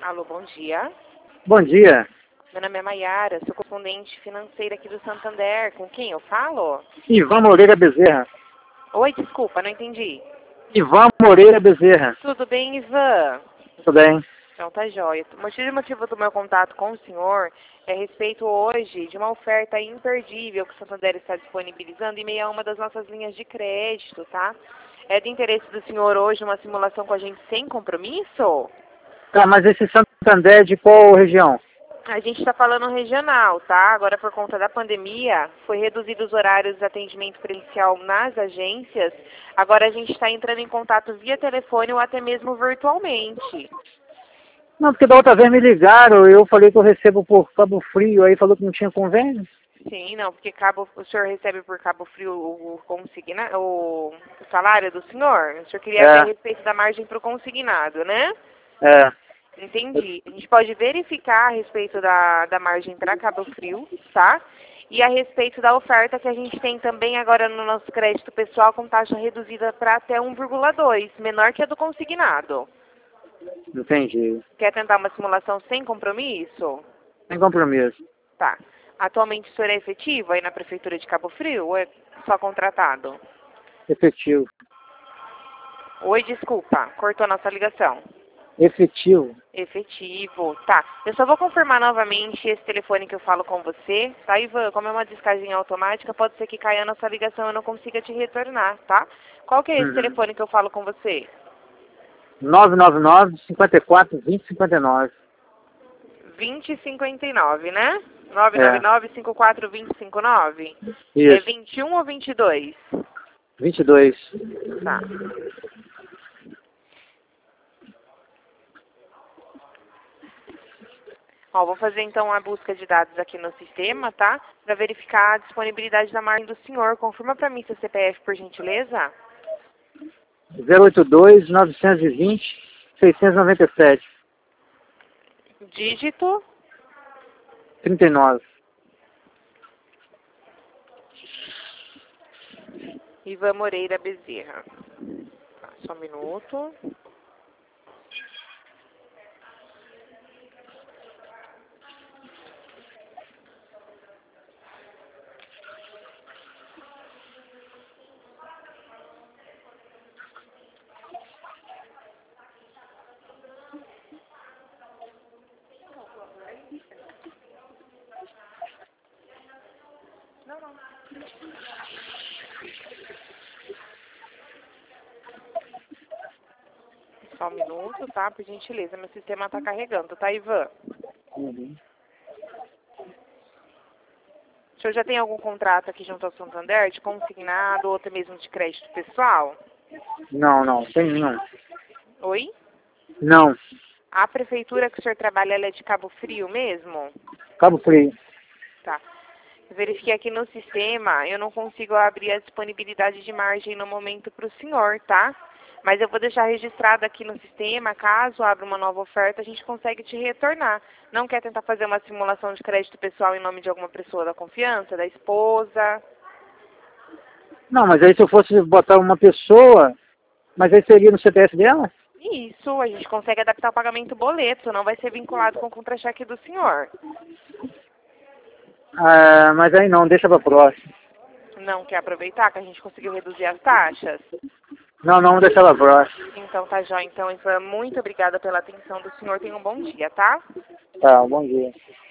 Alô, bom dia. Bom dia. Meu nome é Maiara, sou correspondente financeira aqui do Santander. Com quem eu falo? Ivan Moreira Bezerra. Oi, desculpa, não entendi. Ivan Moreira Bezerra. Tudo bem, Ivan? Tudo bem? Então tá jóia. O motivo do meu contato com o senhor é a respeito hoje de uma oferta imperdível que o Santander está disponibilizando em meio a uma das nossas linhas de crédito, tá? É de interesse do senhor hoje uma simulação com a gente sem compromisso? Tá, mas esse Santander é de qual região? A gente está falando regional, tá? Agora, por conta da pandemia, foi reduzido os horários de atendimento presencial nas agências. Agora a gente está entrando em contato via telefone ou até mesmo virtualmente. Não, porque da outra vez me ligaram, eu falei que eu recebo por Cabo Frio, aí falou que não tinha convênio. Sim, não, porque o senhor recebe por Cabo Frio o salário do senhor? O senhor queria ver a respeito da margem para o consignado, né? É. Entendi. A gente pode verificar a respeito da margem para Cabo Frio, tá? E a respeito da oferta que a gente tem também agora no nosso crédito pessoal com taxa reduzida para até 1,2, menor que a do consignado. Entendi. Quer tentar uma simulação sem compromisso? Sem compromisso. Tá. Atualmente o senhor é efetivo aí na Prefeitura de Cabo Frio ou é só contratado? Efetivo. Oi, desculpa, cortou a nossa ligação. Efetivo. Efetivo, tá. Eu só vou confirmar novamente esse telefone que eu falo com você, tá, Ivan? Como é uma descagem automática, pode ser que caia a nossa ligação e eu não consiga te retornar, tá? Qual que é esse telefone que eu falo com você? 999-54-2059. 2059, né? 999-54-2059? Isso. É 21 ou 22? 22. Tá. Ó, vou fazer então a busca de dados aqui no sistema, tá? Para verificar a disponibilidade da margem do senhor. Confirma para mim seu CPF, por gentileza. 082-920-697. Dígito. 39. Ivan Moreira Bezerra. Tá, só um minuto. Só um minuto, tá? Por gentileza, meu sistema está carregando, tá, Ivan? O senhor já tem algum contrato aqui junto ao Santander, de consignado ou até mesmo de crédito pessoal? Não, tem nenhum. Oi? Não, A prefeitura que o senhor trabalha, ela é de Cabo Frio mesmo? Cabo Frio. Tá. Verifiquei aqui no sistema, eu não consigo abrir a disponibilidade de margem no momento para o senhor, tá? Mas eu vou deixar registrado aqui no sistema, caso abra uma nova oferta, a gente consegue te retornar. Não quer tentar fazer uma simulação de crédito pessoal em nome de alguma pessoa da confiança, da esposa? Não, mas aí se eu fosse botar uma pessoa, mas aí seria no CPF dela? Isso, a gente consegue adaptar o pagamento boleto, não vai ser vinculado com o contra-cheque do senhor. Ah, mas aí não, deixa pra próxima. Não quer aproveitar que a gente conseguiu reduzir as taxas? Não, deixa pra próxima. Então tá jóia. Então, Ivan, muito obrigada pela atenção do senhor. Tenha um bom dia, tá? Tá, bom dia.